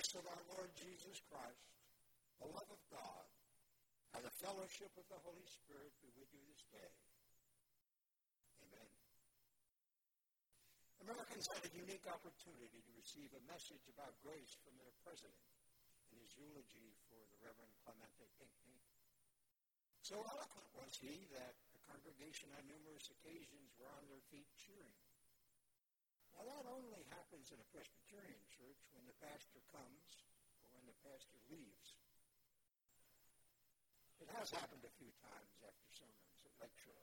grace of our Lord Jesus Christ, the love of God, and the fellowship of the Holy Spirit be with you this day. Amen. Americans had a unique opportunity to receive a message about grace from their president in his eulogy for the Reverend Clemente Pinckney. So eloquent was he that the congregation on numerous occasions were on their feet cheering. Now that only happens in a Presbyterian church when the pastor comes or when the pastor leaves. It has happened a few times after sermons at Lakeshore.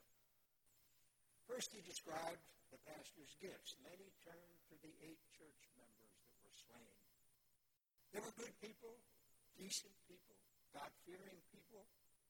First he described the pastor's gifts, and then he turned to the 8 church members that were slain. They were good people, decent people, God-fearing people.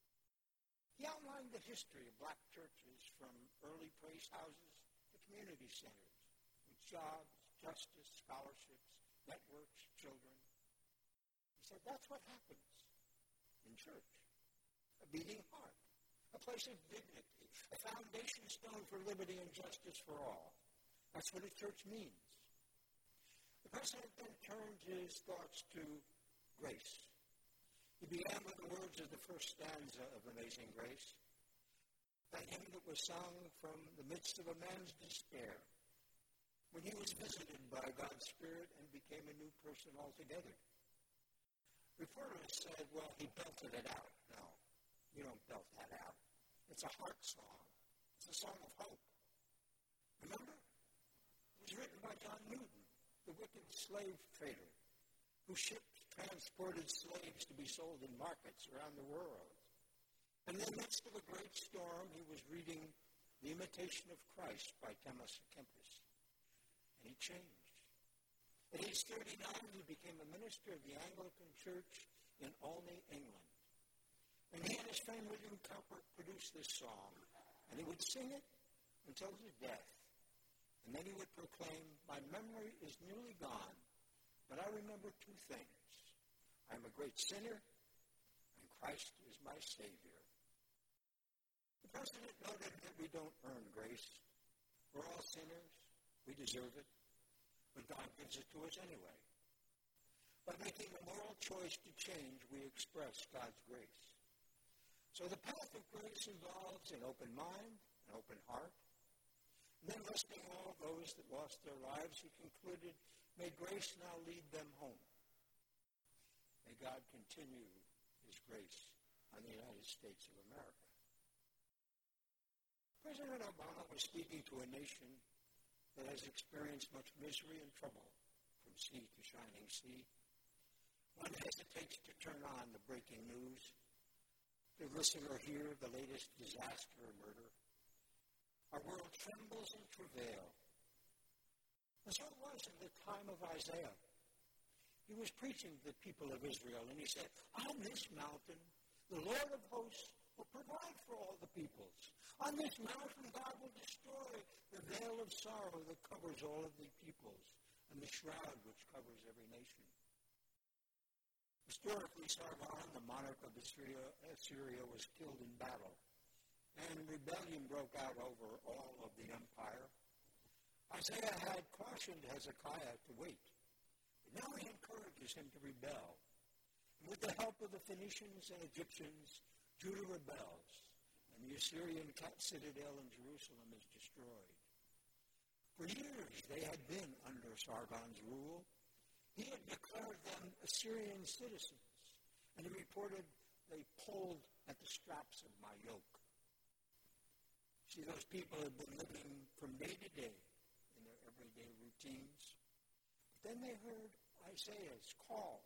He outlined the history of black churches from early praise houses to community centers with jobs, justice, scholarships, networks, children. He said that's what happens in church. A beating heart, a place of dignity, a foundation stone for liberty and justice for all. That's what a church means. The president then turned his thoughts to grace. He began with the words of the first stanza of Amazing Grace, that hymn that was sung from the midst of a man's despair, when he was visited by God's Spirit and became a new person altogether. Reporters said, well, he belted it out. No, you don't belt that out. It's a heart song. It's a song of hope. Remember? It was written by John Newton, the wicked slave trader, who transported slaves to be sold in markets around the world. And in the midst of a great storm, he was reading The Imitation of Christ by Thomas à Kempis. And he changed. At age 39, he became a minister of the Anglican Church in Olney, England. And he and his friend William Cowper produced this song, and he would sing it until his death. And then he would proclaim, my memory is nearly gone, but I remember 2 things. I am a great sinner, and Christ is my Savior. The president noted that we don't earn grace. We're all sinners. We deserve it. But God gives it to us anyway. By making a moral choice to change, we express God's grace. So the path of grace involves an open mind, an open heart. And then resting all those that lost their lives, he concluded, may grace now lead them home. May God continue his grace on the United States of America. President Obama was speaking to a nation that has experienced much misery and trouble from sea to shining sea. One hesitates to turn on the breaking news, to listen or hear the latest disaster or murder. Our world trembles in travail. And so it was in the time of Isaiah. He was preaching to the people of Israel, and he said, on this mountain, the Lord of hosts will provide for all the peoples. On this mountain, God will destroy the veil of sorrow that covers all of the peoples, and the shroud which covers every nation. Historically, Sargon, the monarch of Assyria, was killed in battle, and rebellion broke out over all of the empire. Isaiah had cautioned Hezekiah to wait. But now he encourages him to rebel. And with the help of the Phoenicians and Egyptians, Judah rebels, and the Assyrian citadel in Jerusalem is destroyed. For years they had been under Sargon's rule. He had declared them Assyrian citizens, and he reported they pulled at the straps of my yoke. See, those people had been living from day to day in their everyday routines. But then they heard Isaiah's call.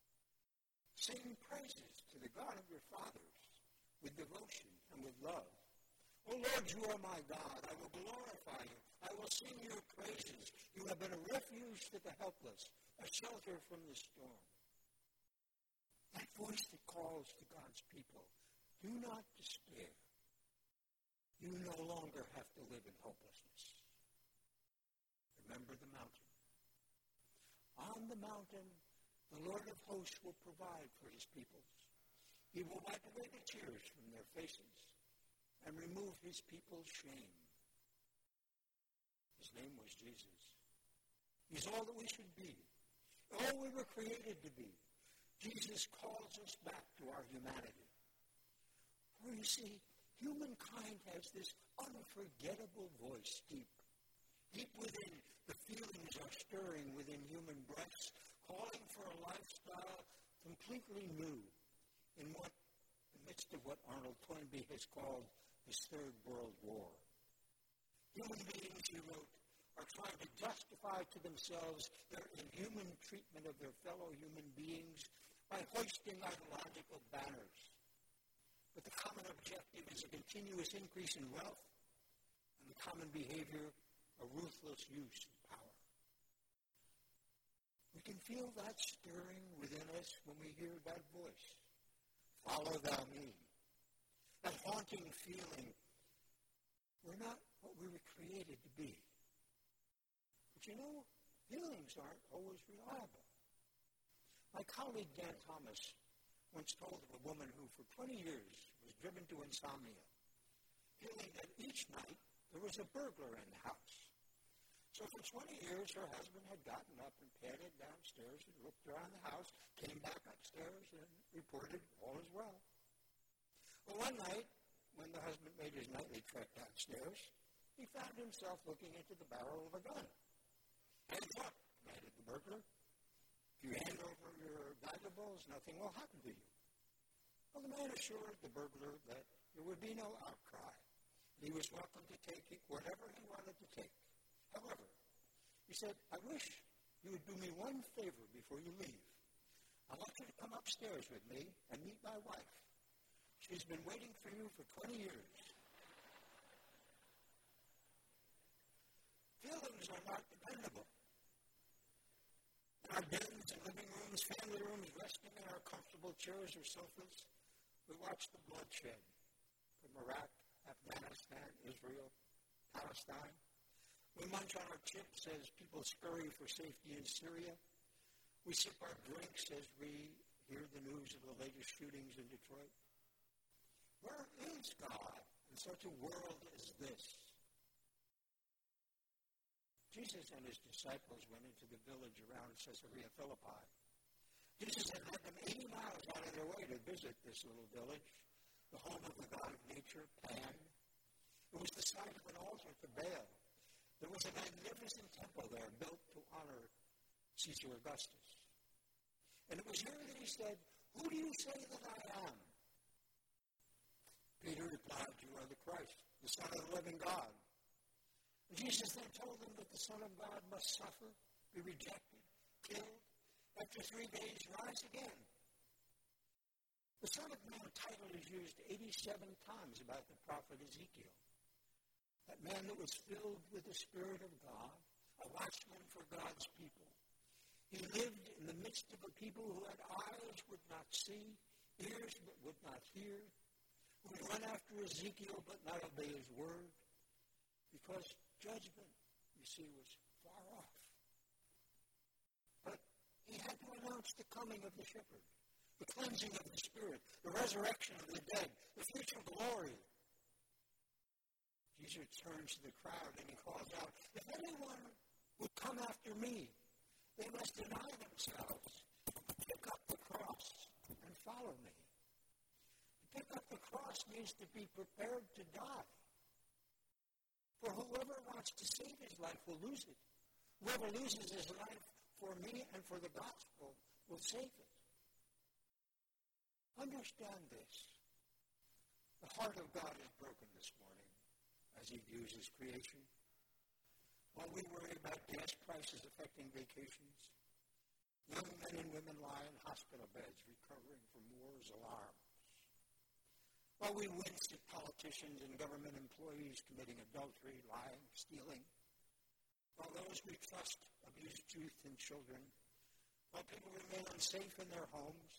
Sing praises to the God of your fathers with devotion and with love. O Lord, you are my God. I will glorify you. I will sing your praises. You have been a refuge for the helpless, a shelter from the storm. That voice that calls to God's people, do not despair. You no longer have to live in hopelessness. Remember the mountain. On the mountain, the Lord of hosts will provide for his peoples. He will wipe away the tears from their faces and remove his people's shame. His name was Jesus. He's all that we should be. all we were created to be. Jesus calls us back to our humanity. For you see, humankind has this unforgettable voice deep. Deep within, the feelings are stirring within human breasts, calling for a lifestyle completely new in the midst of what Arnold Toynbee has called his Third World War. Human beings, he wrote, are trying to justify to themselves their inhuman treatment of their fellow human beings by hoisting ideological banners. But the common objective is a continuous increase in wealth and the common behavior a ruthless use of power. We can feel that stirring within us when we hear that voice. Follow thou me. That haunting feeling. We're not what we were created to be. But you know, feelings aren't always reliable. My colleague Dan Thomas once told of a woman who for 20 years was driven to insomnia, feeling that each night there was a burglar in the house. So for 20 years, her husband had gotten up and padded downstairs and looked around the house, came back upstairs and reported all is well. Well, one night, when the husband made his nightly trek downstairs, he found himself looking into the barrel of a gun. Hands up, commanded the burglar. If you hand over your valuables, nothing will happen to you. Well, the man assured the burglar that there would be no outcry. He was welcome to take whatever he wanted to take. However, he said, I wish you would do me one favor before you leave. I want you to come upstairs with me and meet my wife. She's been waiting for you for 20 years. Feelings are not dependable. In our dens and living rooms, family rooms, resting in our comfortable chairs or sofas, we watch the bloodshed from Iraq, Afghanistan, Israel, Palestine. We munch on our chips as people scurry for safety in Syria. We sip our drinks as we hear the news of the latest shootings in Detroit. Where is God in such a world as this? Jesus and his disciples went into the village around Caesarea Philippi. Jesus had led them 80 miles out of their way to visit this little village, the home of the god of nature, Pan. It was the site of an altar to Baal. There was a magnificent temple there built to honor Caesar Augustus. And it was here that he said, who do you say that I am? Peter replied, you are the Christ, the Son of the living God. And Jesus then told them that the Son of God must suffer, be rejected, killed, after 3 days rise again. The Son of Man title is used 87 times about the prophet Ezekiel. That man that was filled with the Spirit of God, a watchman for God's people. He lived in the midst of a people who had eyes would not see, ears but would not hear, who would run after Ezekiel but not obey his word, because judgment, you see, was far off. But he had to announce the coming of the shepherd, the cleansing of the Spirit, the resurrection of the dead, the future glory. Jesus turns to the crowd and he calls out, if anyone would come after me, they must deny themselves, pick up the cross, and follow me. To pick up the cross means to be prepared to die. For whoever wants to save his life will lose it. Whoever loses his life for me and for the gospel will save it. Understand this. The heart of God is broken this morning as he views his creation. While we worry about gas prices affecting vacations, young men and women lie in hospital beds recovering from war's alarms. While we wince at politicians and government employees committing adultery, lying, stealing, while those we trust abuse youth and children, while people remain unsafe in their homes,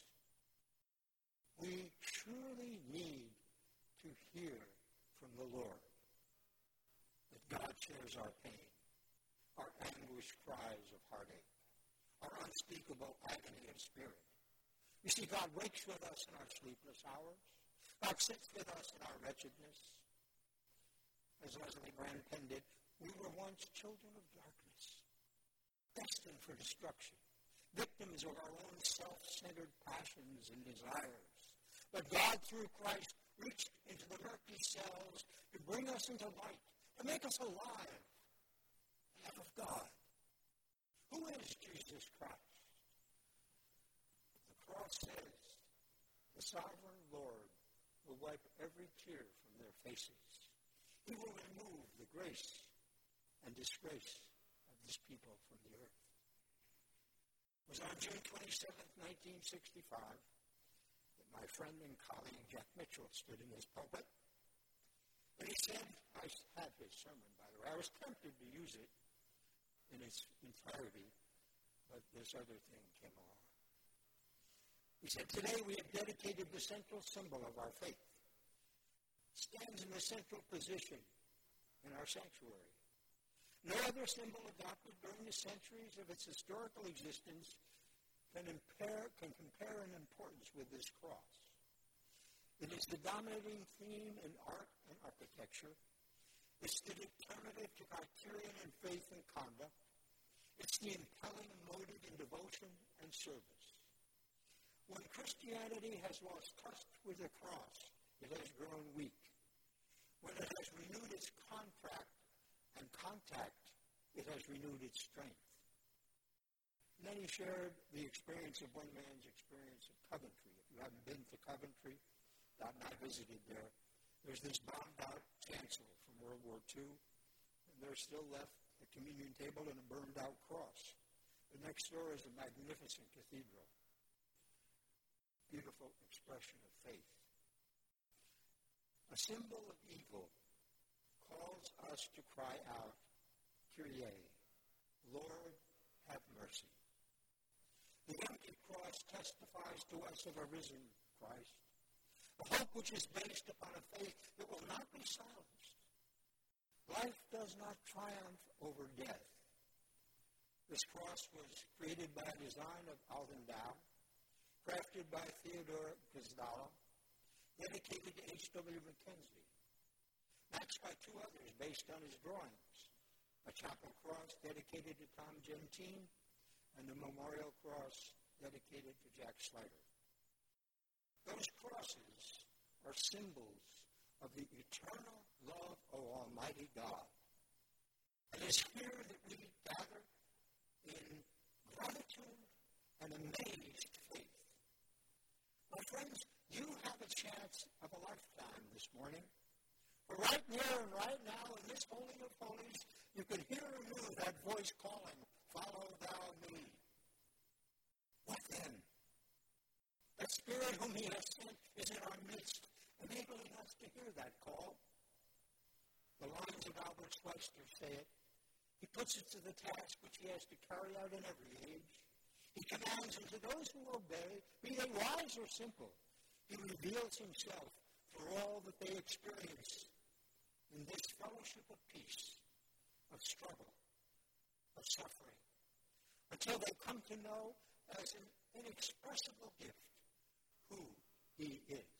we surely need to hear from the Lord that God shares our pain, our anguished cries of heartache, our unspeakable agony of spirit. You see, God wakes with us in our sleepless hours. God sits with us in our wretchedness. As Leslie Brand penned it, we were once children of darkness, destined for destruction, victims of our own self-centered passions and desires. But God, through Christ, reached into the murky cells to bring us into light, to make us alive, love of God. Who is Jesus Christ? The cross says, the sovereign Lord will wipe every tear from their faces. He will remove the grace and disgrace of this people from the earth. It was on June 27, 1965, that my friend and colleague Jack Mitchell stood in his pulpit, and he said, I had his sermon, by the way. I was tempted to use it in its entirety, but this other thing came along. He said, today we have dedicated the central symbol of our faith. It stands in the central position in our sanctuary. No other symbol adopted during the centuries of its historical existence can compare in importance with this cross. It is the dominating theme in art and architecture. It's the determinative criterion in faith and conduct. It's the impelling motive in devotion and service. When Christianity has lost touch with the cross, it has grown weak. When it has renewed its contact, it has renewed its strength. And then he shared the experience of one man's experience of Coventry. If you haven't been to Coventry, Dot and I visited there. There's this bombed-out chancel from World War II, and there's still left a communion table and a burned-out cross. The next door is a magnificent cathedral. Beautiful expression of faith. A symbol of evil calls us to cry out, Kyrie, Lord, have mercy. The empty cross testifies to us of a risen Christ, a hope which is based upon a faith that will not be silenced. Life does not triumph over death. This cross was created by a design of Alvin Dow, crafted by Theodore Gazzola, dedicated to H.W. Mackenzie, matched by two others based on his drawings, a chapel cross dedicated to Tom Gentine, and a memorial cross dedicated to Jack Slider. Those crosses are symbols of the eternal love of Almighty God. And it's here that we gather in gratitude and amazed faith. My friends, you have a chance of a lifetime this morning. For right there and right now in this Holy of Holies, you can hear anew that voice calling, follow thou me. What then? That Spirit whom he has sent is in our midst, enabling us to hear that call. The lines of Albert Schweitzer say it. He puts it to the task which he has to carry out in every age. He commands, and to those who obey, be they wise or simple, he reveals himself through all that they experience in this fellowship of peace, of struggle, of suffering, until they come to know as an inexpressible gift who he is.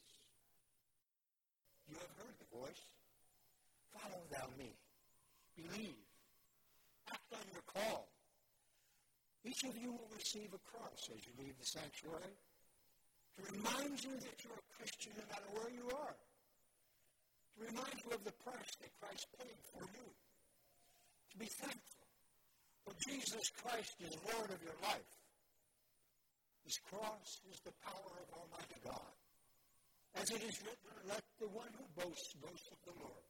You have heard the voice. Follow thou me. Believe. Act on your call. Each of you will receive a cross as you leave the sanctuary to remind you that you're a Christian no matter where you are. To remind you of the price that Christ paid for you. To be thankful for Jesus Christ is Lord of your life. His cross is the power of Almighty God. As it is written, let the one who boasts boast of the Lord.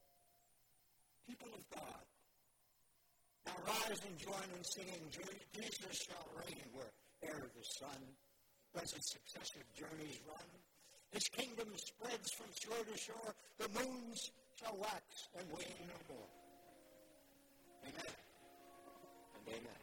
People of God, now rise and join in singing, Jesus shall reign where'er the sun does its successive journeys run. His kingdom spreads from shore to shore. The moons shall wax and wane no more. Amen and amen.